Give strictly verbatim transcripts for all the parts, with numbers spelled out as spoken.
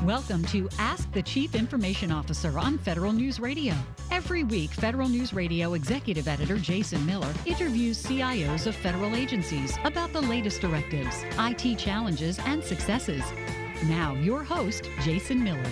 Welcome to Ask the Chief Information Officer on Federal News Radio. Every week, Federal News Radio Executive Editor Jason Miller interviews C I Os of federal agencies about the latest directives, I T challenges, and successes. Now, your host, Jason Miller.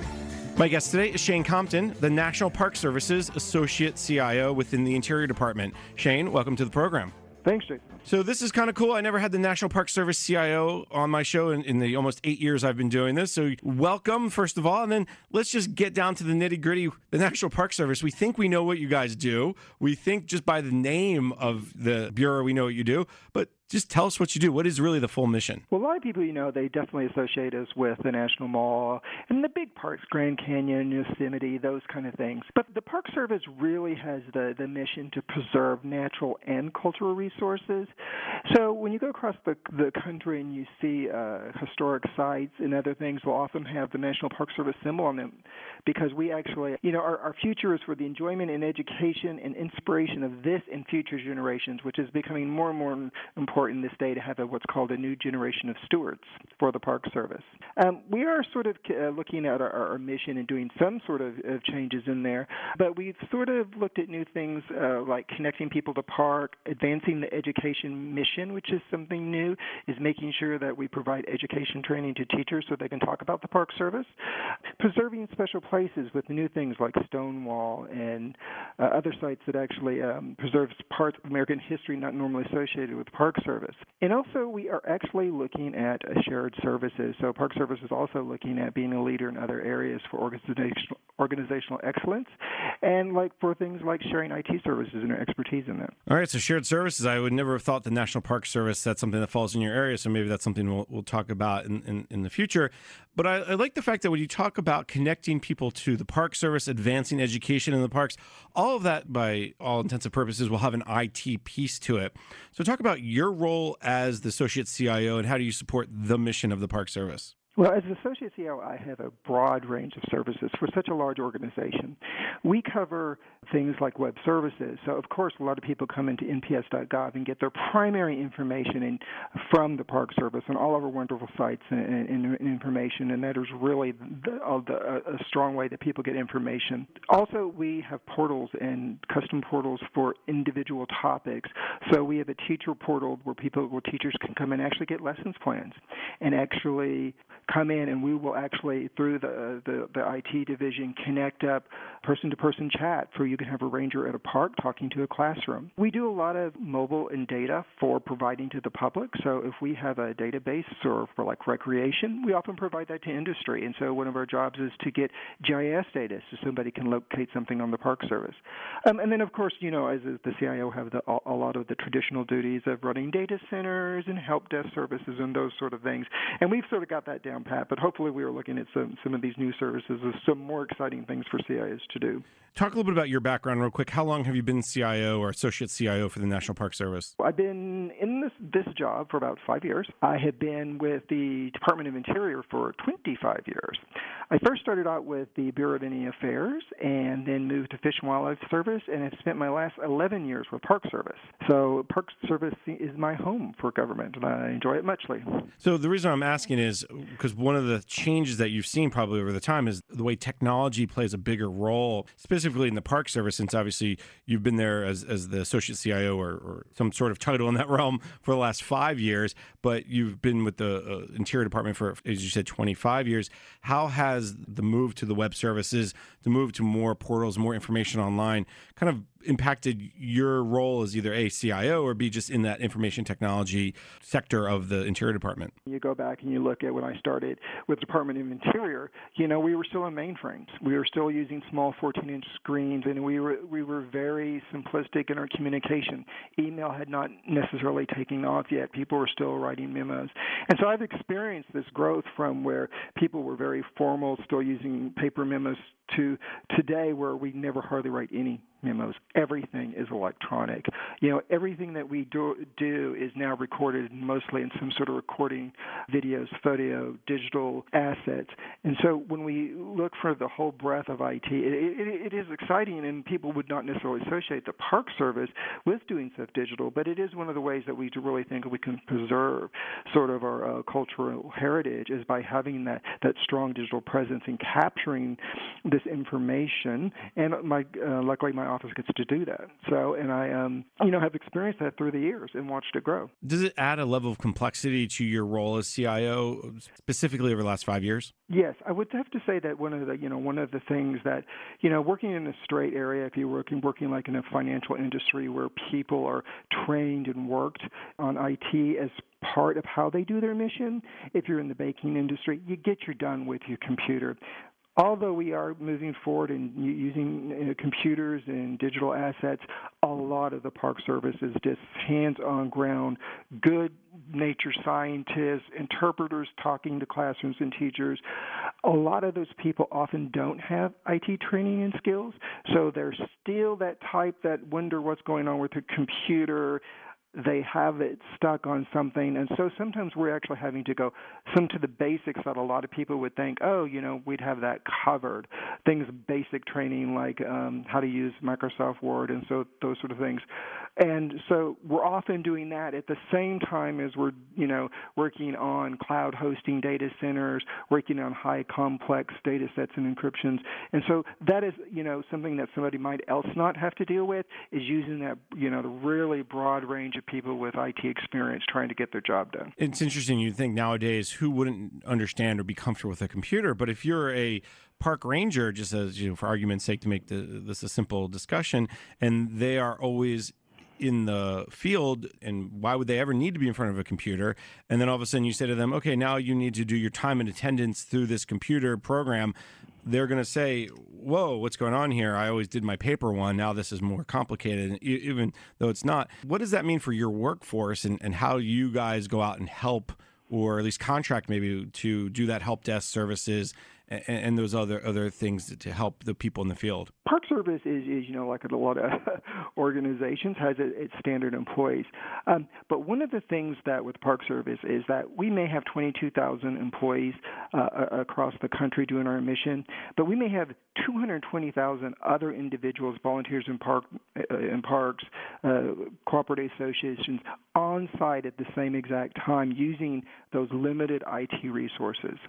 My guest today is Shane Compton, the National Park Service's Associate C I O within the Interior Department. Shane, welcome to the program. Thanks, Jason. So this is kind of cool. I never had the National Park Service C I O on my show in, in the almost eight years I've been doing this. So welcome, first of all. And then let's just get down to the nitty gritty. The National Park Service, we think we know what you guys do. We think just by the name of the Bureau, we know what you do. But just tell us what you do. What is really the full mission? Well, a lot of people, you know, they definitely associate us with the National Mall and the big parks, Grand Canyon, Yosemite, those kind of things. But the Park Service really has the, the mission to preserve natural and cultural resources. So when you go across the, the country and you see uh, historic sites and other things, we'll often have the National Park Service symbol on them because we actually, you know, our, our future is for the enjoyment and education and inspiration of this and future generations, which is becoming more and more important in this day to have a, what's called a new generation of stewards for the Park Service. Um, we are sort of uh, looking at our, our mission and doing some sort of, of changes in there, but we've sort of looked at new things uh, like connecting people to park, advancing the education mission, which is something new, is making sure that we provide education training to teachers so they can talk about the Park Service, preserving special places with new things like Stonewall and uh, other sites that actually um, preserves parts of American history not normally associated with the Park Service. And also, we are actually looking at uh, shared services. So Park Service is also looking at being a leader in other areas for organizational, organizational excellence and like for things like sharing I T services and our expertise in that. All right, so shared services. I would never have thought the National Park Service, that's something that falls in your area, so maybe that's something we'll, we'll talk about in, in, in the future. But I, I like the fact that when you talk about connecting people to the Park Service, advancing education in the parks, all of that, by all intents and purposes, will have an I T piece to it. So talk about your role as the Associate C I O and how do you support the mission of the Park Service? Well, as Associate C I O, I have a broad range of services for such a large organization. We cover things like web services. So, of course, a lot of people come into N P S dot gov and get their primary information in, from the Park Service and all of our wonderful sites and, and, and information, and that is really the, uh, the, uh, a strong way that people get information. Also, we have portals and custom portals for individual topics. So we have a teacher portal where people, where teachers can come and actually get lessons plans and actually come in, and we will actually, through the, the the I T division, connect up person-to-person chat for you can have a ranger at a park talking to a classroom. We do a lot of mobile and data for providing to the public. So if we have a database or for like recreation, we often provide that to industry. And so one of our jobs is to get G I S data so somebody can locate something on the Park Service. Um, and then, of course, you know, as the C I O, have the, a lot of the traditional duties of running data centers and help desk services and those sort of things. And we've sort of got that down pat, but hopefully we are looking at some, some of these new services as some more exciting things for C I Os to do. Talk a little bit about your background real quick. How long have you been C I O or Associate C I O for the National Park Service? I've been in this, this job for about five years. I have been with the Department of Interior for twenty-five years. I first started out with the Bureau of Indian Affairs and then moved to Fish and Wildlife Service and have spent my last eleven years with Park Service. So Park Service is my home for government, and I enjoy it muchly. So the reason I'm asking is because one of the changes that you've seen probably over the time is the way technology plays a bigger role, specifically in the Park Service, since obviously you've been there as, as the Associate C I O or, or some sort of title in that realm for the last five years, but you've been with the uh, Interior Department for, as you said, twenty-five years. How has the move to the web services, the move to more portals, more information online, kind of impacted your role as either A, C I O, or B, just in that information technology sector of the Interior Department? You go back and you look at when I started with the Department of Interior, you know, we were still on mainframes. We were still using small fourteen-inch screens, and we were we were very simplistic in our communication. Email had not necessarily taken off yet. People were still writing memos. And so I've experienced this growth from where people were very formal, still using paper memos, to today where we never hardly write any memos. Everything is electronic. You know, everything that we do, do is now recorded mostly in some sort of recording, videos, photo, digital assets. And so when we look for the whole breadth of I T, it, it, it is exciting, and people would not necessarily associate the Park Service with doing stuff digital, but it is one of the ways that we really think we can preserve sort of our uh, cultural heritage is by having that, that strong digital presence and capturing this information. And my uh, luckily my office gets to do that. So, and I, um, you know, have experienced that through the years and watched it grow. Does it add a level of complexity to your role as C I O, specifically over the last five years? Yes, I would have to say that one of the, you know, one of the things that, you know, working in a straight area, if you're working, working like in a financial industry where people are trained and worked on I T as part of how they do their mission, if you're in the banking industry, you get your done with your computer. Although we are moving forward and using uh, computers and digital assets, a lot of the Park Service is just hands-on ground, good nature scientists, interpreters talking to classrooms and teachers. A lot of those people often don't have I T training and skills, so they're still that type that wonder what's going on with the computer. They have it stuck on something, and so sometimes we're actually having to go some to the basics that a lot of people would think, oh, you know, we'd have that covered. Things, basic training like um, how to use Microsoft Word and so those sort of things. And so we're often doing that at the same time as we're, you know, working on cloud hosting data centers, working on high complex data sets and encryptions. And so that is, you know, something that somebody might else not have to deal with is using that, you know, the really broad range of people with I T experience trying to get their job done. It's interesting. You think nowadays who wouldn't understand or be comfortable with a computer, but if you're a park ranger, just as, you know, for argument's sake, to make the, this a simple discussion, and they are always in the field, and why would they ever need to be in front of a computer? And then all of a sudden you say to them, okay, now you need to do your time and attendance through this computer program. They're going to say, whoa, what's going on here? I always did my paper one. Now this is more complicated, even though it's not. What does that mean for your workforce and, and how you guys go out and help, or at least contract maybe to do that help desk services and, and those other other things to help the people in the field? Park Service is, is, you know, like a lot of organizations, has its standard employees. Um, but one of the things that with Park Service is that we may have twenty-two thousand employees uh, across the country doing our mission, but we may have two hundred twenty thousand other individuals, volunteers in park uh, in parks, uh, cooperative associations on site at the same exact time using those limited I T resources.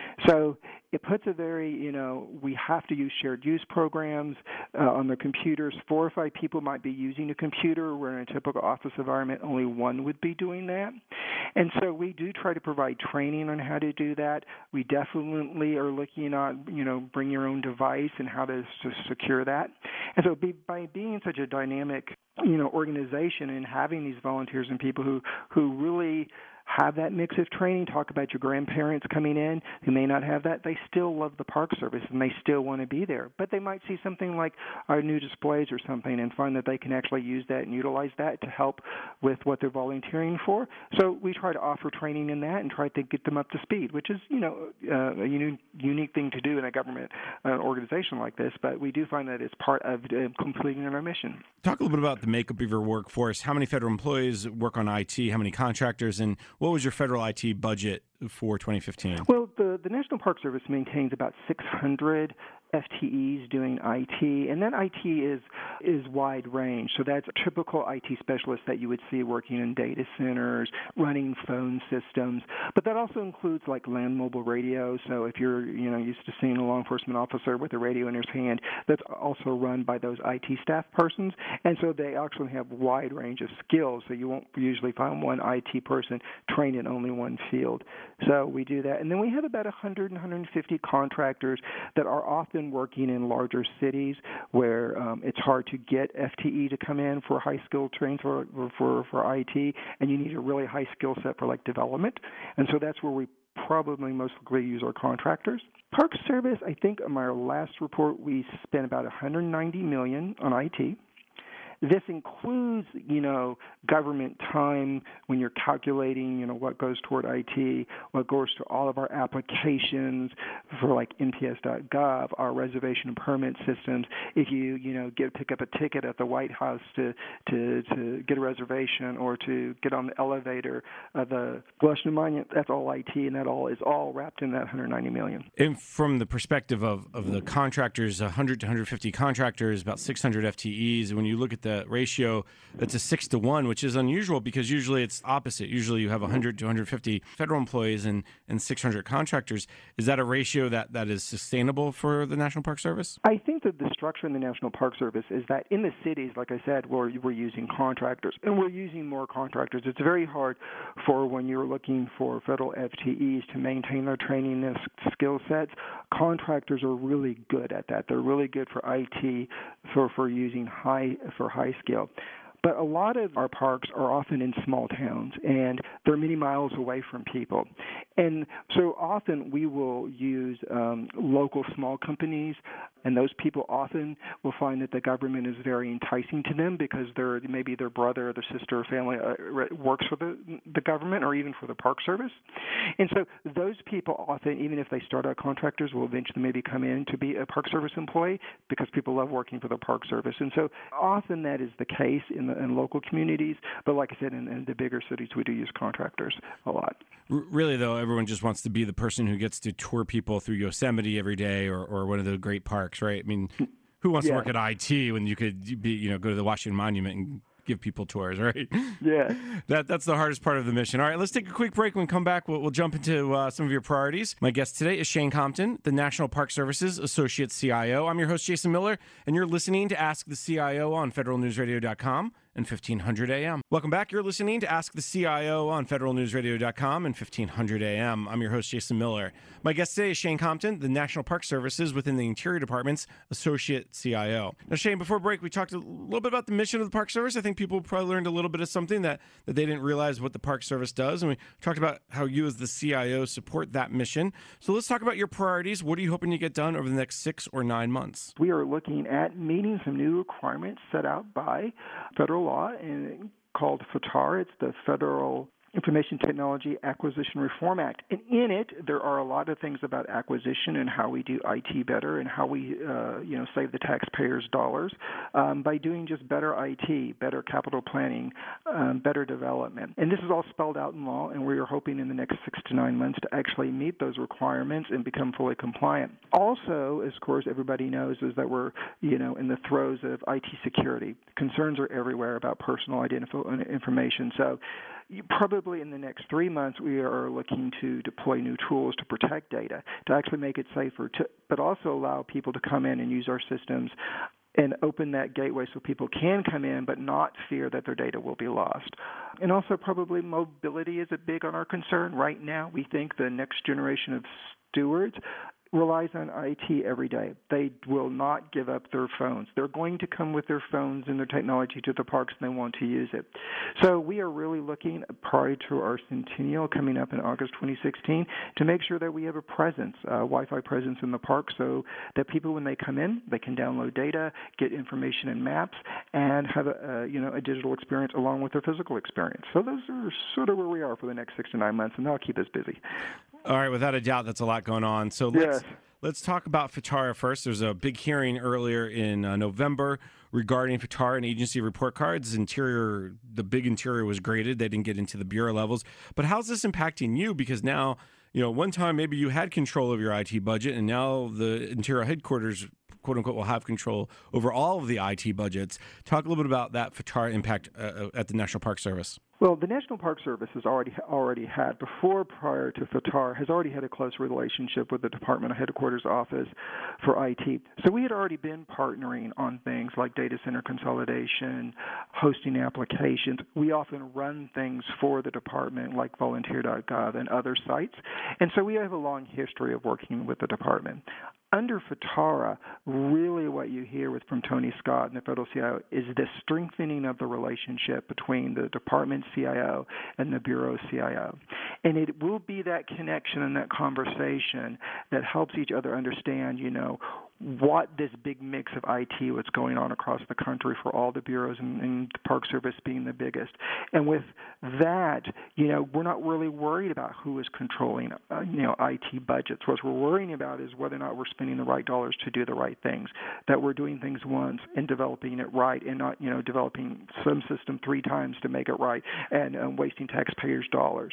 So it puts a very, you know, we have to use shared use programs uh, on the computers. Four or five people might be using a computer, where in a typical office environment, only one would be doing that. And so we do try to provide training on how to do that. We definitely are looking at, you know, bring your own device and how to, to secure that. And so be, by being such a dynamic, you know, organization and having these volunteers and people who, who really have that mix of training, talk about your grandparents coming in who may not have that, they still love the Park Service and they still want to be there. But they might see something like our new displays or something and find that they can actually use that and utilize that to help with what they're volunteering for. So we try to offer training in that and try to get them up to speed, which is, you know, uh, a uni- unique thing to do in a government uh, organization like this. But we do find that it's part of uh, completing our mission. Talk a little bit about the makeup of your workforce. How many federal employees work on I T? How many contractors? And what was your federal I T budget for twenty fifteen? Well, the, the National Park Service maintains about six hundred F T Es doing I T, and that I T is is wide range. So that's a typical I T specialist that you would see working in data centers, running phone systems. But that also includes like land mobile radio. So if you're, you know, used to seeing a law enforcement officer with a radio in his hand, that's also run by those I T staff persons. And so they actually have a wide range of skills. So you won't usually find one I T person trained in only one field. So we do that. And then we have about one hundred, one hundred fifty contractors that are often working in larger cities where um, it's hard to get F T E to come in for high skill training for, for for I T, and you need a really high skill set for like development. And so that's where we probably mostly use our contractors. Park Service, I think on our last report, we spent about one hundred ninety million dollars on I T. this includes, you know, government time when you're calculating, you know, what goes toward I T, what goes to all of our applications for like N P S dot gov, our reservation and permit systems. If you, you know, get pick up a ticket at the White House to to, to get a reservation or to get on the elevator of the Washington Monument, that's all I T, and that all is all wrapped in that one hundred ninety million. And from the perspective of, of the contractors, one hundred to one hundred fifty contractors, about six hundred F T Es, when you look at the ratio, that's a six to one, which is unusual because usually it's opposite. Usually you have one hundred to one hundred fifty federal employees and, and six hundred contractors. Is that a ratio that, that is sustainable for the National Park Service? I think that the structure in the National Park Service is that in the cities, like I said, we're, we're using contractors, and we're using more contractors. It's very hard for when you're looking for federal F T Es to maintain their training and skill sets. Contractors are really good at that. They're really good for I T, for, for using high for high skill. But a lot of our parks are often in small towns, and they're many miles away from people. And so often we will use um, local small companies, and those people often will find that the government is very enticing to them because they're, maybe their brother or their sister or family uh, works for the, the government or even for the Park Service. And so those people often, even if they start out contractors, will eventually maybe come in to be a Park Service employee because people love working for the Park Service. And so often that is the case in the in local communities, but like I said, in, in the bigger cities, we do use contractors a lot. R- really, though, everyone just wants to be the person who gets to tour people through Yosemite every day or, or one of the great parks, right? I mean, who wants yeah. to work at I T when you could be, you know, go to the Washington Monument and give people tours, right? Yeah. That That's the hardest part of the mission. All right, let's take a quick break. When we come back, we'll, we'll jump into uh, some of your priorities. My guest today is Shane Compton, the National Park Service's Associate C I O. I'm your host, Jason Miller, and you're listening to Ask the C I O on federal news radio dot com and fifteen hundred A M. Welcome back. You're listening to Ask the C I O on federal news radio dot com and fifteen hundred A M. I'm your host, Jason Miller. My guest today is Shane Compton, the National Park Service's within the Interior Department's Associate C I O. Now, Shane, before break, we talked a little bit about the mission of the Park Service. I think people probably learned a little bit of something that, that they didn't realize what the Park Service does. And we talked about how you as the C I O support that mission. So let's talk about your priorities. What are you hoping to get done over the next six or nine months? We are looking at meeting some new requirements set out by federal law and called FTAR. It's the Federal Information Technology Acquisition Reform Act. And in it, there are a lot of things about acquisition and how we do I T better and how we, uh, you know, save the taxpayers' dollars um, by doing just better I T, better capital planning, um, better development. And this is all spelled out in law, and we are hoping in the next six to nine months to actually meet those requirements and become fully compliant. Also, as of course everybody knows, is that we're, you know, in the throes of I T security. Concerns are everywhere about personal identifiable information. So probably in the next three months, we are looking to deploy new tools to protect data, to actually make it safer, to, but also allow people to come in and use our systems and open that gateway so people can come in but not fear that their data will be lost. And also probably mobility is a big on our concern. Right now, we think the next generation of stewards relies on I T every day. They will not give up their phones. They're going to come with their phones and their technology to the parks, and they want to use it. So we are really looking prior to our centennial coming up in August twenty sixteen to make sure that we have a presence, a Wi-Fi presence in the park so that people, when they come in, they can download data, get information and maps, and have a, a you know a digital experience along with their physical experience. So those are sort of where we are for the next six to nine months, and that'll keep us busy. All right, without a doubt, that's a lot going on. So let's, yes. let's talk about FTARA first. There's a big hearing earlier in uh, November regarding FTARA and agency report cards. Interior, the big interior was graded. They didn't get into the bureau levels. But how's this impacting you? Because now, you know, one time maybe you had control of your I T budget, and now the Interior headquarters, quote unquote, will have control over all of the I T budgets. Talk a little bit about that FTARA impact uh, at the National Park Service. Well, the National Park Service has already already had, before prior to FTAR, has already had a close relationship with the Department of Headquarters Office for I T. So we had already been partnering on things like data center consolidation, hosting applications. We often run things for the department like volunteer dot gov and other sites. And so we have a long history of working with the department. Under FTARA, really what you hear with from Tony Scott and the federal C I O is the strengthening of the relationship between the department C I O and the Bureau C I O. And it will be that connection and that conversation that helps each other understand, you know, what this big mix of I T, what's going on across the country for all the bureaus, and, and the Park Service being the biggest. And with that, you know, we're not really worried about who is controlling, uh, you know, I T budgets. What we're worrying about is whether or not we're spending the right dollars to do the right things, that we're doing things once and developing it right, and not, you know, developing some system three times to make it right and um, wasting taxpayers' dollars.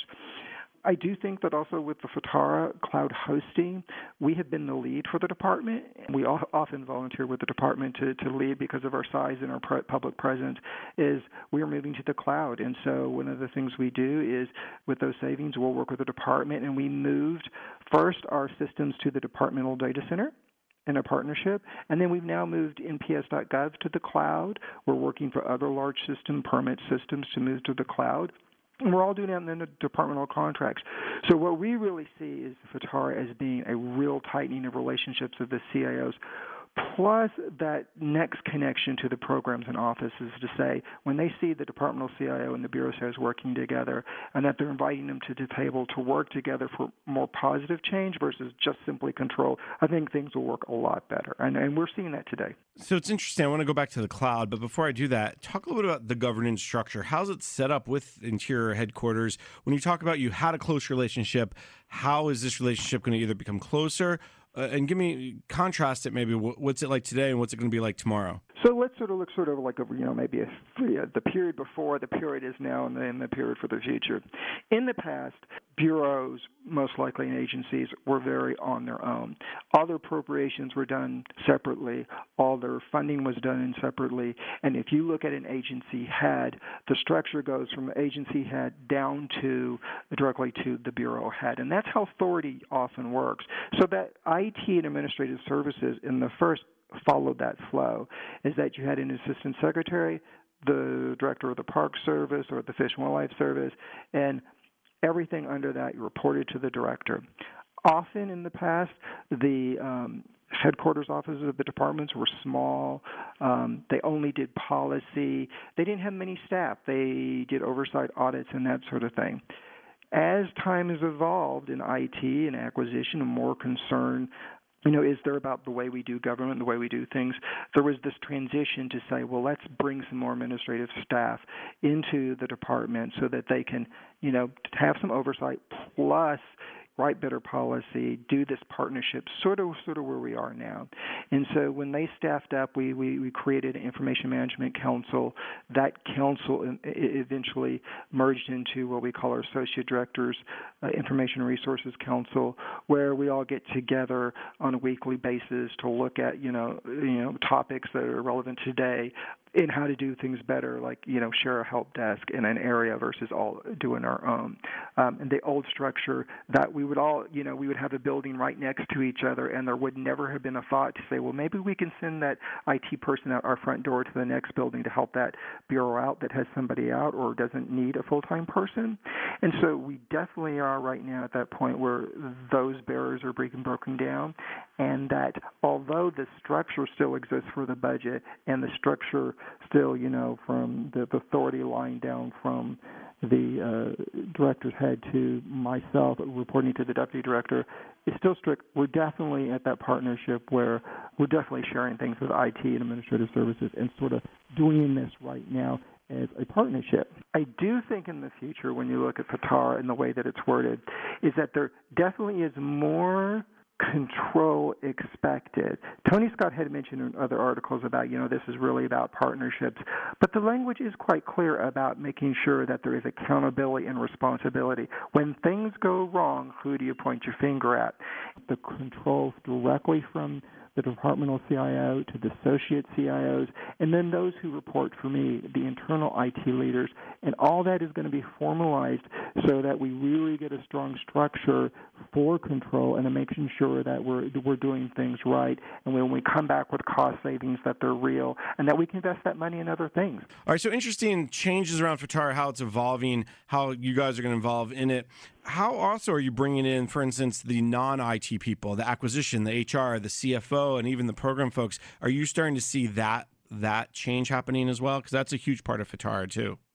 I do think that also with the FITARA cloud hosting, we have been the lead for the department. We often volunteer with the department to, to lead because of our size and our pre- public presence, is we are moving to the cloud. And so one of the things we do is with those savings, we'll work with the department, and we moved first our systems to the departmental data center in a partnership, and then we've now moved N P S dot gov to the cloud. We're working for other large system permit systems to move to the cloud. And we're all doing that in the departmental contracts. So what we really see is FITARA as being a real tightening of relationships of the C I Os, plus that next connection to the programs and offices to say when they see the departmental C I O and the bureau chairs working together and that they're inviting them to the table to work together for more positive change versus just simply control, I think things will work a lot better. And, and we're seeing that today. So it's interesting. I want to go back to the cloud, but before I do that, talk a little bit about the governance structure. How's it set up with Interior headquarters? When you talk about you had a close relationship, how is this relationship going to either become closer? Uh, and give me, contrast it maybe. What's it like today and what's it going to be like tomorrow? So let's sort of look sort of like, a, you know, maybe a, the period before, the period is now, and then the period for the future. In the past, bureaus, most likely in agencies, were very on their own. All their appropriations were done separately. All their funding was done separately. And if you look at an agency head, the structure goes from agency head down to directly to the bureau head. And that's how authority often works. So that I T and administrative services in the first followed that flow, is that you had an assistant secretary, the director of the Park Service or the Fish and Wildlife Service, and everything under that you reported to the director. Often in the past, the um, headquarters offices of the departments were small. Um, they only did policy. They didn't have many staff. They did oversight audits and that sort of thing. As time has evolved in I T and acquisition, and more concern, you know, is there about the way we do government, the way we do things? There was this transition to say, well, let's bring some more administrative staff into the department so that they can, you know, have some oversight plus write better policy, do this partnership, sort of sort of where we are now. And so when they staffed up, we, we, we created an Information Management Council. That council eventually merged into what we call our Associate Directors uh, Information Resources Council, where we all get together on a weekly basis to look at, you know, you know, topics that are relevant today in how to do things better, like, you know, share a help desk in an area versus all doing our own. Um, and the old structure that we would all, you know, we would have a building right next to each other, and there would never have been a thought to say, well, maybe we can send that I T person out our front door to the next building to help that bureau out that has somebody out or doesn't need a full-time person. And so we definitely are right now at that point where those barriers are being broken down, and that although the structure still exists for the budget and the structure still, you know, from the authority line down from the uh, director's head to myself reporting to the deputy director, is still strict. We're definitely at that partnership where we're definitely sharing things with I T and administrative services and sort of doing this right now as a partnership. I do think in the future, when you look at FITARA and the way that it's worded, is that there definitely is more control expected. Tony Scott had mentioned in other articles about, you know, this is really about partnerships, but the language is quite clear about making sure that there is accountability and responsibility. When things go wrong, who do you point your finger at? The controls directly from the departmental C I O to the associate C I Os, and then those who report for me, the internal I T leaders, and all that is going to be formalized so that we really get a strong structure for control and making sure that we're we're doing things right, and when we come back with cost savings, that they're real, and that we can invest that money in other things. All right, so interesting changes around FITARA, how it's evolving, how you guys are going to involve in it. How also are you bringing in, for instance, the non-I T people, the acquisition, the H R, the C F O, and even the program folks? Are you starting to see that that change happening as well? Because that's a huge part of FITARA too.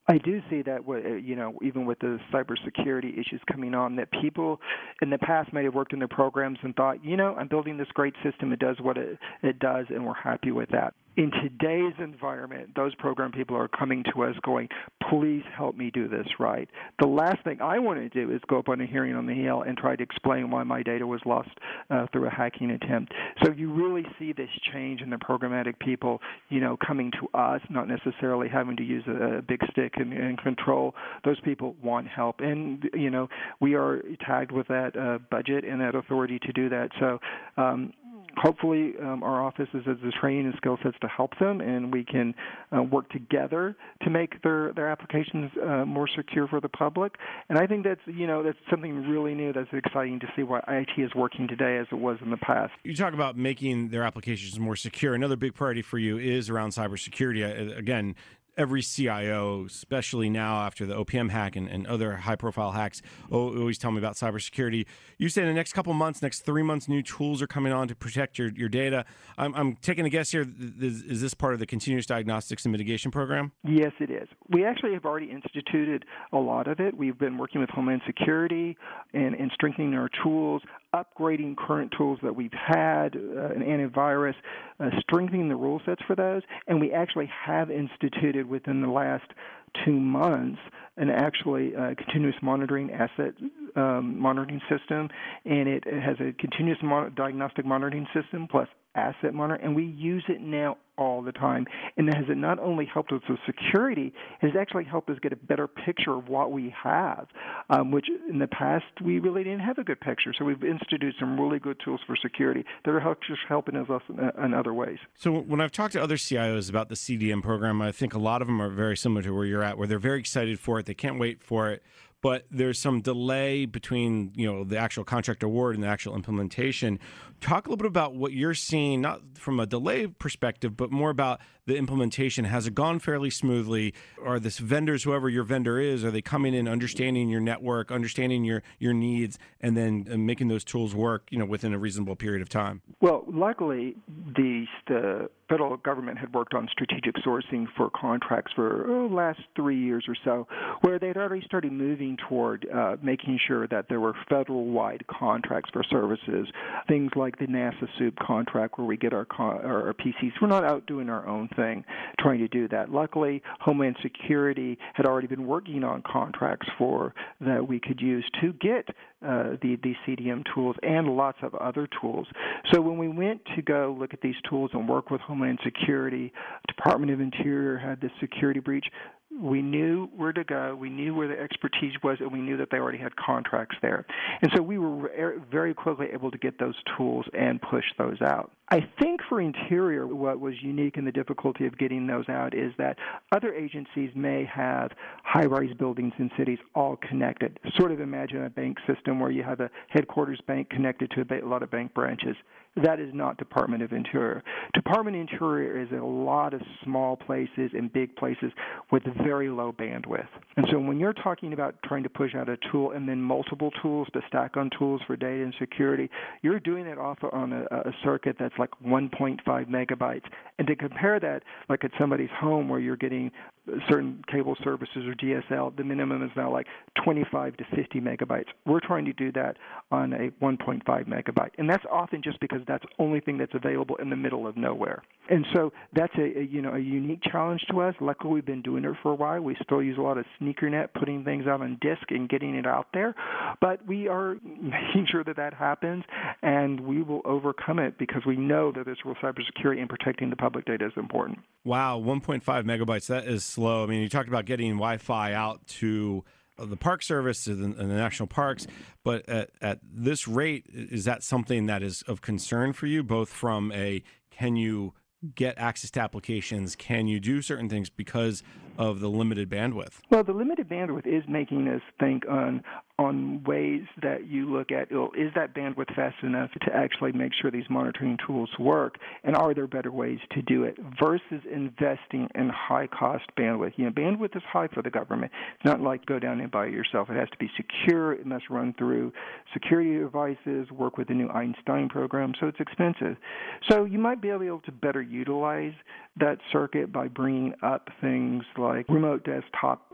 I do see that, you know, even with the cybersecurity issues coming on, that people in the past may have worked in their programs and thought, you know, I'm building this great system. It does what it, it does, and we're happy with that. In today's environment, those program people are coming to us going, please help me do this right. The last thing I want to do is go up on a hearing on the Hill and try to explain why my data was lost uh, through a hacking attempt. So you really see this change in the programmatic people, you know, coming to us, not necessarily having to use a, a big stick and, and control. Those people want help. And, you know, we are tagged with that uh, budget and that authority to do that. So, um, hopefully um, our office has the training and skill sets to help them, and we can uh, work together to make their, their applications uh, more secure for the public. And I think that's, you know, that's something really new that's exciting to see why I T is working today as it was in the past. You talk about making their applications more secure. Another big priority for you is around cybersecurity. Again, every C I O, especially now after the O P M hack and, and other high-profile hacks, always tell me about cybersecurity. You say in the next couple months, next three months, new tools are coming on to protect your, your data. I'm, I'm taking a guess here. Is, is this part of the Continuous Diagnostics and Mitigation Program? Yes, it is. We actually have already instituted a lot of it. We've been working with Homeland Security and, and strengthening our tools, upgrading current tools that we've had, uh, an antivirus, uh, strengthening the rule sets for those, and we actually have instituted within the last two months an actually uh, continuous monitoring asset um, monitoring system, and it, it has a continuous mon- diagnostic monitoring system plus asset monitor, and we use it now all the time. And it has not only helped us with security, it has actually helped us get a better picture of what we have, um, which in the past we really didn't have a good picture. So we've instituted some really good tools for security that are just helping us in, in other ways. So when I've talked to other C I Os about the C D M program, I think a lot of them are very similar to where you're at, where they're very excited for it. They can't wait for it. But there's some delay between, you know, the actual contract award and the actual implementation. Talk a little bit about what you're seeing, not from a delay perspective, but more about the implementation. Has it gone fairly smoothly? Are this vendors, whoever your vendor is, are they coming in, understanding your network, understanding your, your needs, and then uh, making those tools work, you know, within a reasonable period of time? Well, luckily, the, the federal government had worked on strategic sourcing for contracts for the oh, last three years or so, where they'd already started moving toward uh, making sure that there were federal-wide contracts for services, things like the NASA SOUP contract where we get our, con- our P Cs. We're not out doing our own thing trying to do that. Luckily, Homeland Security had already been working on contracts for that we could use to get uh, the, the C D M tools and lots of other tools. So when we went to go look at these tools and work with Homeland Security, Department of Interior had this security breach. We knew where to go, we knew where the expertise was, and we knew that they already had contracts there. And so we were very quickly able to get those tools and push those out. I think for Interior, what was unique in the difficulty of getting those out is that other agencies may have high-rise buildings in cities all connected. Sort of imagine a bank system where you have a headquarters bank connected to a lot of bank branches. That is not Department of Interior. Department of Interior is a lot of small places and big places with very low bandwidth. And so when you're talking about trying to push out a tool and then multiple tools to stack on tools for data and security, you're doing it off on a, a circuit that's like one point five megabytes. And to compare that, like at somebody's home where you're getting certain cable services or D S L, the minimum is now like twenty-five to fifty megabytes. We're trying to do that on a one point five megabyte. And that's often just because that's the only thing that's available in the middle of nowhere. And so that's a, a you know a unique challenge to us. Luckily, we've been doing it for a while. We still use a lot of SneakerNet, putting things out on disk and getting it out there. But we are making sure that that happens, and we will overcome it because we know that this real cybersecurity and protecting the public data is important. Wow, one point five megabytes, that is slow. I mean, you talked about getting Wi-Fi out to the Park Service and the, the national parks, but at, at this rate, is that something that is of concern for you, both from a can you get access to applications, can you do certain things because of the limited bandwidth? Well, the limited bandwidth is making us think on on ways that you look at, oh, is that bandwidth fast enough to actually make sure these monitoring tools work, and are there better ways to do it versus investing in high-cost bandwidth? You know, bandwidth is high for the government. It's not like go down and buy it yourself. It has to be secure. It must run through security devices, work with the new Einstein program, so it's expensive. So you might be able to better utilize that circuit by bringing up things like remote desktop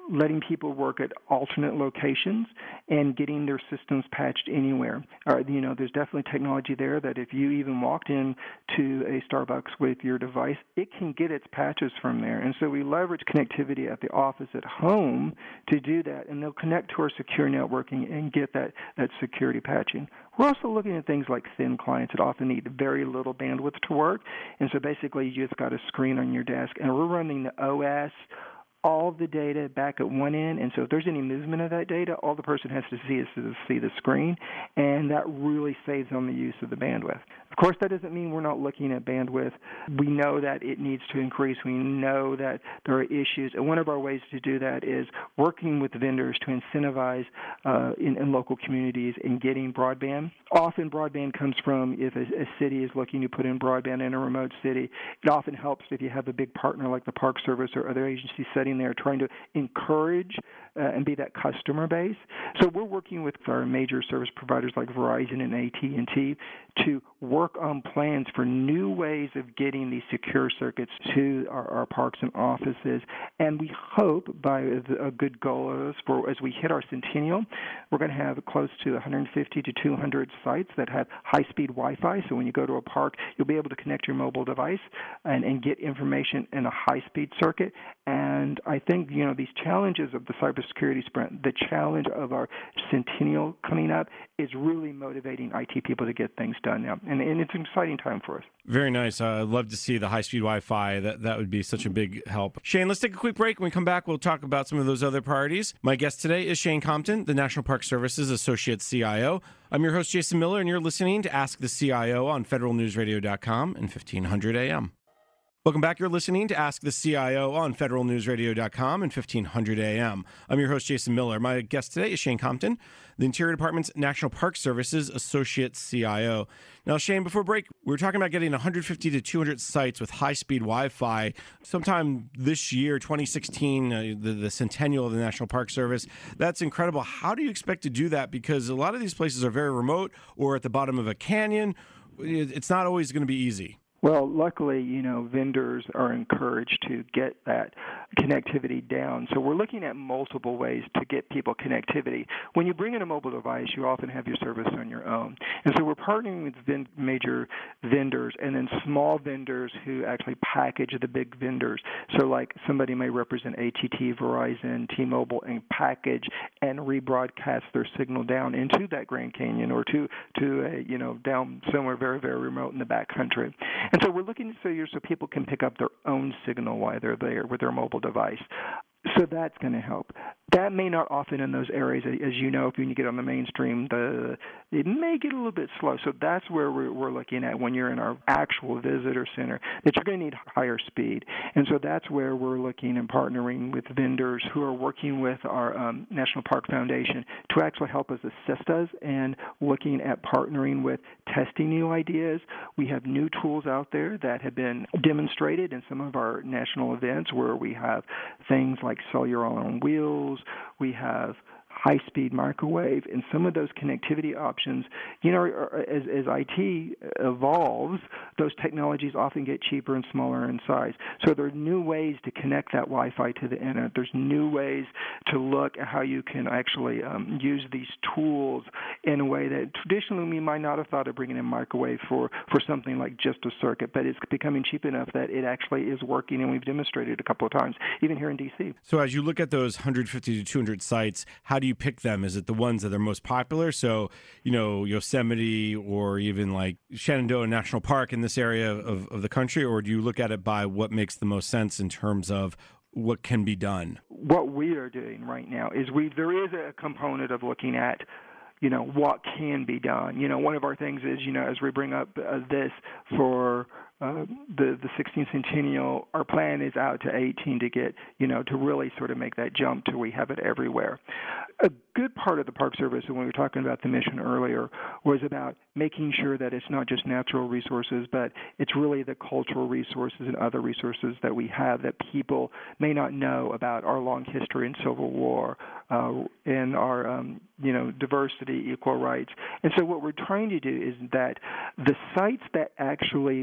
letting people work at alternate locations and getting their systems patched anywhere. Uh, you know, there's definitely technology there that if you even walked in to a Starbucks with your device, it can get its patches from there. And so we leverage connectivity at the office at home to do that, and they'll connect to our secure networking and get that, that security patching. We're also looking at things like thin clients that often need very little bandwidth to work, and so basically you just got a screen on your desk, and we're running the O S, all of the data back at one end, and so if there's any movement of that data, all the person has to see is to see the screen, and that really saves on the use of the bandwidth. Of course, that doesn't mean we're not looking at bandwidth. We know that it needs to increase. We know that there are issues, and one of our ways to do that is working with vendors to incentivize uh, in, in local communities in getting broadband. Often broadband comes from if a, a city is looking to put in broadband in a remote city. It often helps if you have a big partner like the Park Service or other agencies setting there trying to encourage uh, and be that customer base. So we're working with our major service providers like Verizon and A T and T to work on plans for new ways of getting these secure circuits to our, our parks and offices. And we hope by a good goal is for as we hit our centennial, we're going to have close to one hundred fifty to two hundred sites that have high-speed Wi-Fi. So when you go to a park, you'll be able to connect your mobile device and, and get information in a high-speed circuit. And I think, you know, these challenges of the cybersecurity sprint, the challenge of our centennial coming up is really motivating I T people to get things done now. And, and it's an exciting time for us. Very nice. Uh, I'd love to see the high-speed Wi-Fi. That that would be such a big help. Shane, let's take a quick break. When we come back, we'll talk about some of those other priorities. My guest today is Shane Compton, the National Park Service's Associate C I O. I'm your host, Jason Miller, and you're listening to Ask the C I O on federal news radio dot com and fifteen hundred A M. Welcome back. You're listening to Ask the C I O on federal news radio dot com and fifteen hundred A M. I'm your host, Jason Miller. My guest today is Shane Compton, the Interior Department's National Park Service's Associate C I O. Now, Shane, before break, we were talking about getting one hundred fifty to two hundred sites with high-speed Wi-Fi sometime this year, twenty sixteen, uh, the, the centennial of the National Park Service. That's incredible. How do you expect to do that? Because a lot of these places are very remote or at the bottom of a canyon. It's not always going to be easy. Well, luckily, you know, vendors are encouraged to get that connectivity down. So we're looking at multiple ways to get people connectivity. When you bring in a mobile device, you often have your service on your own. And so we're partnering with vin- major vendors and then small vendors who actually package the big vendors. So like somebody may represent A T and T, Verizon, T-Mobile, and package and rebroadcast their signal down into that Grand Canyon or to, to a, you know, down somewhere very, very remote in the back country. And so we're looking so, so people can pick up their own signal while they're there with their mobile device. So that's going to help. That may not often in those areas, as you know, if you get on the mainstream, the it may get a little bit slow. So that's where we're, we're looking at when you're in our actual visitor center, that you're going to need higher speed. And so that's where we're looking and partnering with vendors who are working with our um, National Park Foundation to actually help us assist us and looking at partnering with testing new ideas. We have new tools out there that have been demonstrated in some of our national events where we have things like cellular on wheels, we have high-speed microwave, and some of those connectivity options, you know, as, as I T evolves, those technologies often get cheaper and smaller in size. So there are new ways to connect that Wi-Fi to the internet. There's new ways to look at how you can actually um, use these tools in a way that traditionally we might not have thought of bringing in microwave for, for something like just a circuit, but it's becoming cheap enough that it actually is working, and we've demonstrated a couple of times, even here in D C. So as you look at those one hundred fifty to two hundred sites, how do you pick them? Is it the ones that are most popular? So, you know, Yosemite or even like Shenandoah National Park in this area of, of the country, or do you look at it by what makes the most sense in terms of what can be done? What we are doing right now is we there is a component of looking at, you know, what can be done. You know, one of our things is, you know, as we bring up uh, this for uh, the the sixteenth centennial, our plan is out to eighteen to get, you know, to really sort of make that jump till we have it everywhere. A good part of the Park Service, and when we were talking about the mission earlier, was about making sure that it's not just natural resources, but it's really the cultural resources and other resources that we have that people may not know about, our long history in Civil War, uh, and our, um, you know, diversity, equal rights. And so what we're trying to do is that the sites that actually would provide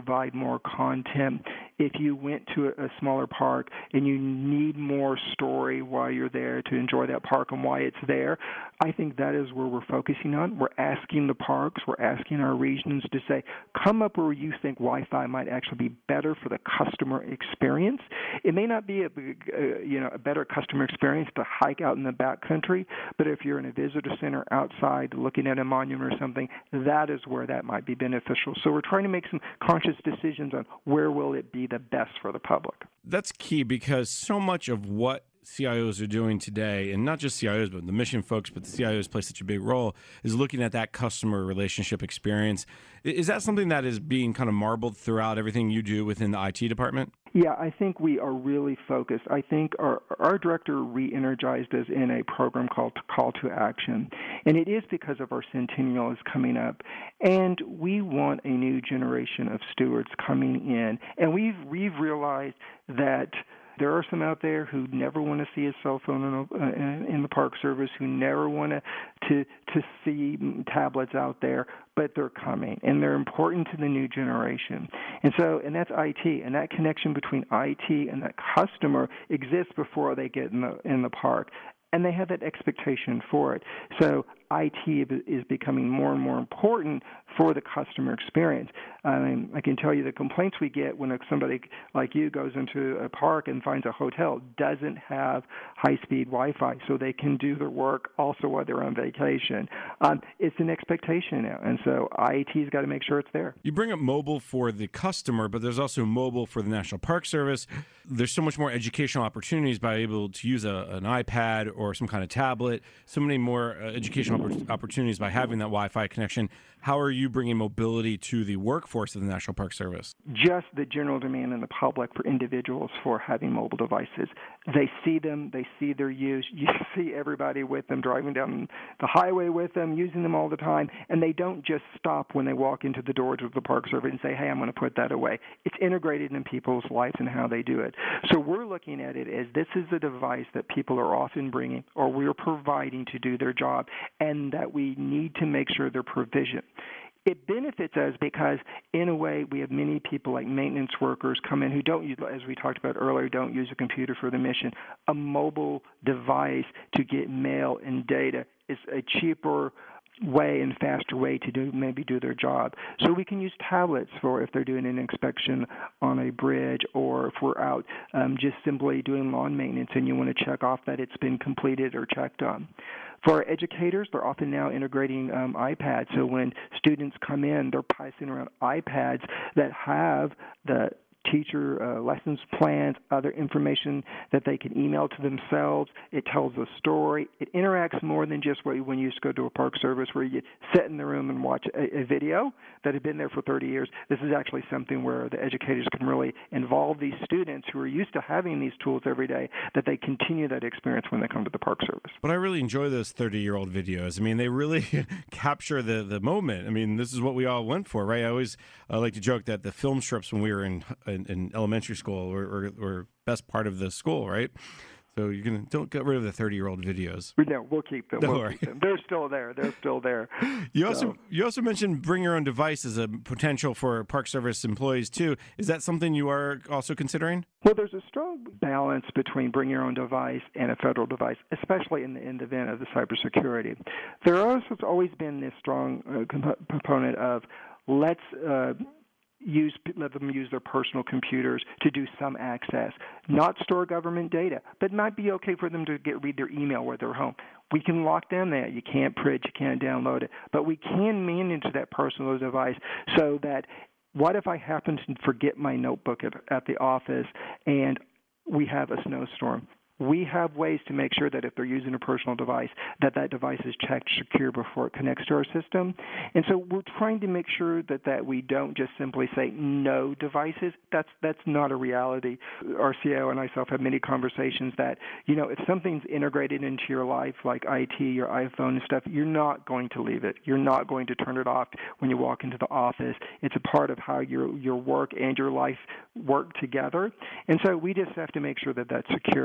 provide more content. If you went to a, a smaller park and you need more story while you're there to enjoy that park and why it's there, I think that is where we're focusing on. We're asking the parks, we're asking our regions to say, come up where you think Wi-Fi might actually be better for the customer experience. It may not be a, a you know a better customer experience to hike out in the backcountry, but if you're in a visitor center outside looking at a monument or something, that is where that might be beneficial. So we're trying to make some conscious decisions on where will it be the best for the public. That's key because so much of what C I Os are doing today, and not just C I Os, but the mission folks, but the C I Os play such a big role, is looking at that customer relationship experience. Is that something that is being kind of marbled throughout everything you do within the I T department? Yeah, I think we are really focused. I think our our director re-energized us in a program called Call to Action, and it is because of our centennial is coming up, and we want a new generation of stewards coming in, and we've we've realized that there are some out there who never want to see a cell phone in, a, in the Park Service, who never want to, to to see tablets out there, but they're coming, and they're important to the new generation. And so, and that's I T, and that connection between I T and that customer exists before they get in the in the park, and they have that expectation for it. So I T is becoming more and more important for the customer experience. I mean, I can tell you the complaints we get when somebody like you goes into a park and finds a hotel doesn't have high-speed Wi-Fi, so they can do their work also while they're on vacation. Um, it's an expectation now, and so I T's got to make sure it's there. You bring up mobile for the customer, but there's also mobile for the National Park Service. There's so much more educational opportunities by able to use a, an iPad or some kind of tablet, so many more uh, educational opportunities by having that Wi-Fi connection. How are you bringing mobility to the workforce of the National Park Service? Just the general demand in the public for individuals for having mobile devices. They see them, they see their use. You see everybody with them, driving down the highway with them, using them all the time, and they don't just stop when they walk into the doors of the Park Service and say, hey, I'm going to put that away. It's integrated in people's lives and how they do it. So we're looking at it as this is a device that people are often bringing or we're providing to do their job, and that we need to make sure they're provisioned. It benefits us because, in a way, we have many people like maintenance workers come in who don't use, as we talked about earlier, don't use a computer for the mission. A mobile device to get mail and data is a cheaper way and faster way to do maybe do their job. So we can use tablets for if they're doing an inspection on a bridge, or if we're out um, just simply doing lawn maintenance and you want to check off that it's been completed or checked on. For our educators, they're often now integrating um, iPads. So when students come in, they're passing around iPads that have the teacher uh, lessons plans, other information that they can email to themselves. It tells a story. It interacts more than just what, when you used to go to a Park Service where you sit in the room and watch a, a video that had been there for thirty years. This is actually something where the educators can really involve these students who are used to having these tools every day, that they continue that experience when they come to the Park Service. But I really enjoy those thirty-year-old videos. I mean, they really capture the, the moment. I mean, this is what we all went for, right? I always uh, like to joke that the film strips when we were in in, in elementary school were, were, were best part of the school, right? So you can don't get rid of the thirty-year-old videos. No, we'll keep them. We'll keep them. They're still there. They're still there. You so. also you also mentioned bring your own device as a potential for Park Service employees too. Is that something you are also considering? Well, there's a strong balance between bring your own device and a federal device, especially in the, in the event of the cybersecurity. There also has always been this strong uh, comp- component of let's uh, use let them use their personal computers to do some access, not store government data, but it might be okay for them to get read their email while they're home. We can lock down that. You can't print, you can't download it, but we can manage that personal device so that what if I happen to forget my notebook at, at the office and we have a snowstorm? We have ways to make sure that if they're using a personal device, that that device is checked secure before it connects to our system. And so we're trying to make sure that, that we don't just simply say no devices. That's that's not a reality. Our C I O and myself have many conversations that, you know, if something's integrated into your life, like I T, your iPhone and stuff, you're not going to leave it. You're not going to turn it off when you walk into the office. It's a part of how your your work and your life work together. And so we just have to make sure that that's secure and that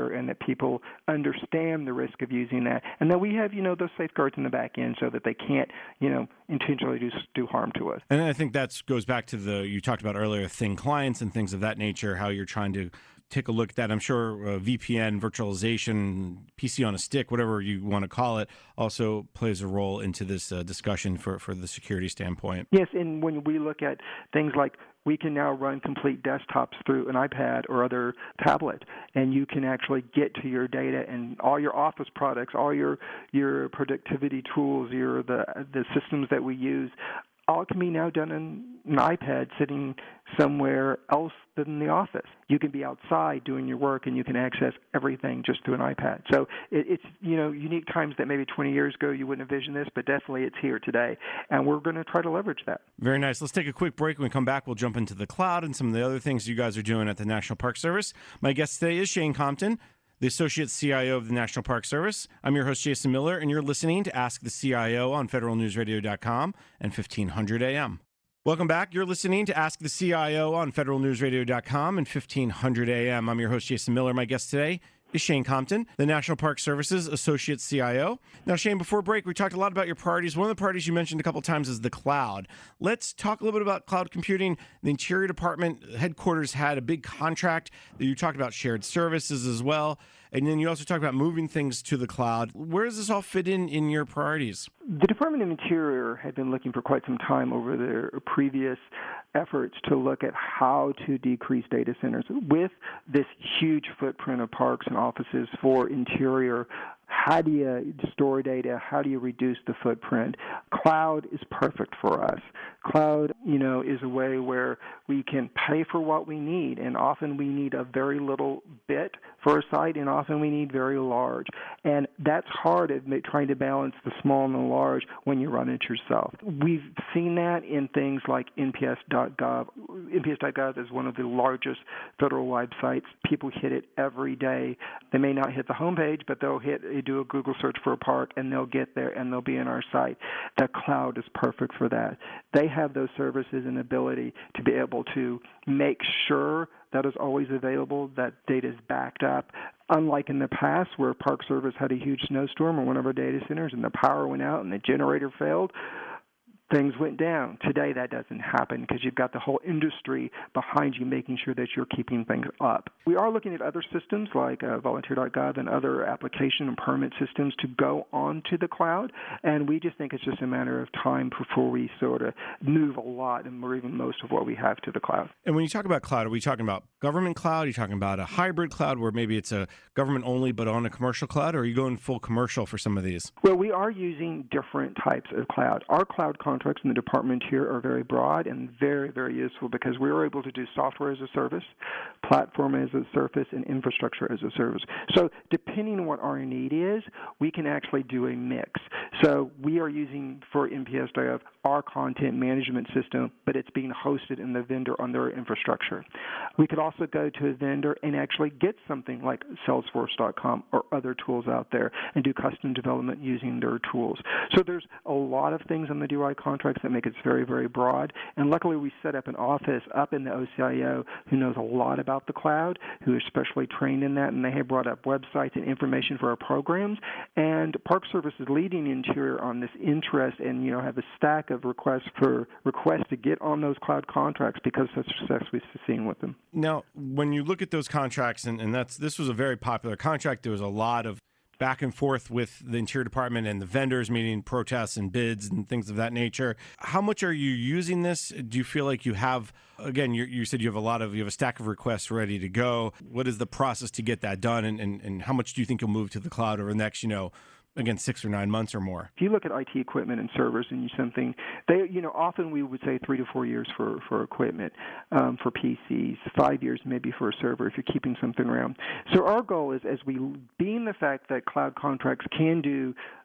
people understand the risk of using that. And then we have, you know, those safeguards in the back end so that they can't, you know, intentionally do, do harm to us. And I think that goes back to the, you talked about earlier, thin clients and things of that nature, how you're trying to take a look at that. I'm sure uh, V P N, virtualization, P C on a stick, whatever you want to call it, also plays a role into this uh, discussion for, for the security standpoint. Yes, and when we look at things like we can now run complete desktops through an iPad or other tablet, and you can actually get to your data and all your Office products, all your your productivity tools, your the the systems that we use, all can be now done in an iPad sitting somewhere else than the office. You can be outside doing your work, and you can access everything just through an iPad. So it, it's, you know, unique times that maybe twenty years ago you wouldn't envision this, but definitely it's here today, and we're going to try to leverage that. Very nice. Let's take a quick break. When we come back, we'll jump into the cloud and some of the other things you guys are doing at the National Park Service. My guest today is Shane Compton, the Associate C I O of the National Park Service. I'm your host, Jason Miller, and you're listening to Ask the C I O on federal news radio dot com and fifteen hundred A M. Welcome back. You're listening to Ask the C I O on federal news radio dot com and fifteen hundred A M. I'm your host, Jason Miller. My guest today is Shane Compton, the National Park Service's Associate C I O. Now, Shane, before break, we talked a lot about your priorities. One of the priorities you mentioned a couple of times is the cloud. Let's talk a little bit about cloud computing. The Interior Department headquarters had a big contract. You talked about shared services as well. And then you also talked about moving things to the cloud. Where does this all fit in in your priorities? The Department of Interior had been looking for quite some time over their previous efforts to look at how to decrease data centers. With this huge footprint of parks and offices for Interior, how do you store data? How do you reduce the footprint? Cloud is perfect for us. Cloud, you know, is a way where we can pay for what we need, and often we need a very little bit for a site, and often we need very large. And that's hard at trying to balance the small and the large when you run it yourself. We've seen that in things like N P S dot gov. N P S dot gov is one of the largest federal websites. People hit it every day. They may not hit the homepage, but they'll hit, they do a Google search for a park, and they'll get there, and they'll be in our site. The cloud is perfect for that. They have those services and ability to be able to make sure that is always available, that data is backed up. Unlike in the past where Park Service had a huge snowstorm or one of our data centers and the power went out and the generator failed, things went down. Today that doesn't happen because you've got the whole industry behind you making sure that you're keeping things up. We are looking at other systems like uh, volunteer dot gov and other application and permit systems to go onto the cloud, and we just think it's just a matter of time before we sort of move a lot and or even most of what we have to the cloud. And when you talk about cloud, are we talking about government cloud? Are you talking about a hybrid cloud where maybe it's a government only but on a commercial cloud, or are you going full commercial for some of these? Well, we are using different types of cloud. Our cloud contracts in the department here are very broad and very, very useful because we are able to do software as a service, platform as a service, and infrastructure as a service. So depending on what our need is, we can actually do a mix. So we are using for N P S dot gov our content management system, but it's being hosted in the vendor on their infrastructure. We could also go to a vendor and actually get something like Salesforce dot com or other tools out there and do custom development using their tools. So there's a lot of things on the D O I contracts that make it very, very broad. And luckily we set up an office up in the O C I O who knows a lot about the cloud, who is specially trained in that, and they have brought up websites and information for our programs. And Park Service is leading Interior on this interest and, you know, have a stack of requests for requests to get on those cloud contracts because of the success we've seen with them. Now, when you look at those contracts, and, and that's this was a very popular contract, there was a lot of back and forth with the Interior Department and the vendors, meaning protests and bids and things of that nature. How much are you using this? Do you feel like you have, again, you, you said you have a lot of, you have a stack of requests ready to go. What is the process to get that done? And, and, and how much do you think you'll move to the cloud over the next, you know, again, six or nine months or more? If you look at I T equipment and servers and you something, they, you know, often we would say three to four years for, for equipment, um, for P Cs, five years maybe for a server if you're keeping something around. So our goal is, as we, being the fact that cloud contracts can do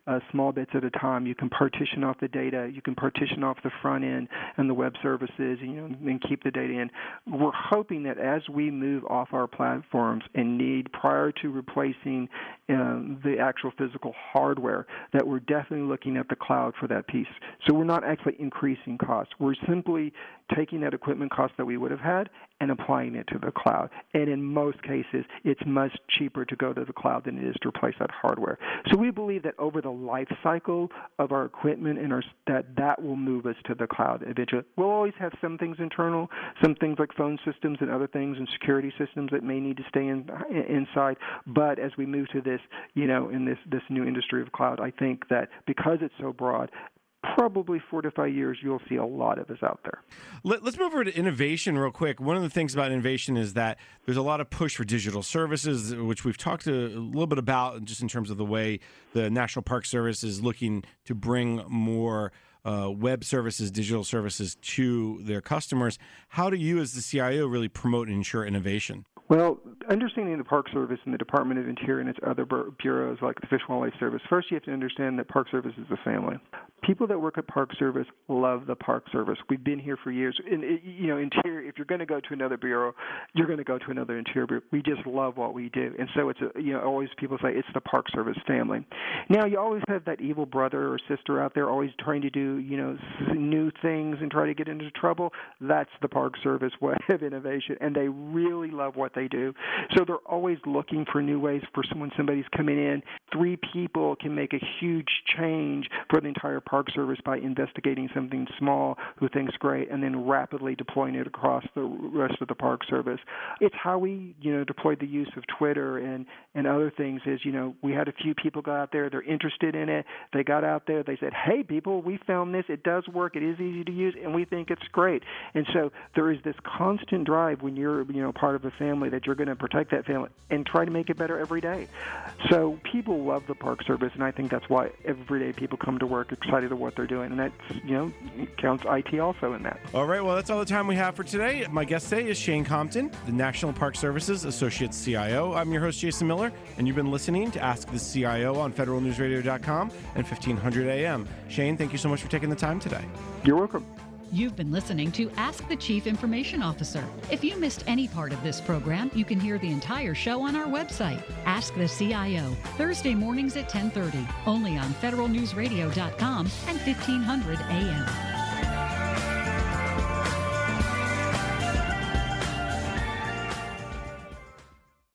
uh, small bits at a time. You can partition off the data. You can partition off the front end and the web services, you know, and keep the data in. We're hoping that as we move off our platforms and need, prior to replacing um, the actual physical hardware, that we're definitely looking at the cloud for that piece. So we're not actually increasing costs. We're simply taking that equipment cost that we would have had and applying it to the cloud. And in most cases, it's much cheaper to go to the cloud than it is to replace that hardware. So we believe that over the life cycle of our equipment and our, that that will move us to the cloud eventually. We'll always have some things internal, some things like phone systems and other things and security systems that may need to stay in, inside. But as we move to this, you know, in this, this new industry of cloud, I think that because it's so broad, probably four to five years, you'll see a lot of us out there. Let, let's move over to innovation real quick. One of the things about innovation is that there's a lot of push for digital services, which we've talked a, a little bit about just in terms of the way the National Park Service is looking to bring more uh, web services, digital services to their customers. How do you as the C I O really promote and ensure innovation? Well, understanding the Park Service and the Department of Interior and its other bureaus like the Fish and Wildlife Service, first you have to understand that Park Service is a family. People that work at Park Service love the Park Service. We've been here for years. And, you know, Interior, if you're going to go to another bureau, you're going to go to another Interior bureau. We just love what we do. And so it's, a, you know, always people say it's the Park Service family. Now, you always have that evil brother or sister out there always trying to do, you know, new things and try to get into trouble. That's the Park Service way of innovation. And they really love what they do. So they're always looking for new ways for when somebody's coming in. Three people can make a huge change for the entire Park Service by investigating something small who thinks great and then rapidly deploying it across the rest of the Park Service. It's how we, you know, deployed the use of Twitter and, and other things is, you know, we had a few people go out there, they're interested in it, they got out there, they said, hey, people, we found this, it does work, it is easy to use, and we think it's great. And so there is this constant drive when you're, you know, part of a family that you're going to protect that family and try to make it better every day. So people love the Park Service, and I think that's why every day people come to work excited of what they're doing, and that's, you know, counts I T also in that. All right, well, that's all the time we have for today. My guest today is Shane Compton, the National Park Service's Associate C I O. I'm your host, Jason Miller, and you've been listening to Ask the C I O on federal news radio dot com and fifteen hundred A M. Shane, thank you so much for taking the time today. You're welcome. You've been listening to Ask the Chief Information Officer. If you missed any part of this program, you can hear the entire show on our website, Ask the C I O, Thursday mornings at ten thirty, only on federal news radio dot com and fifteen hundred A M.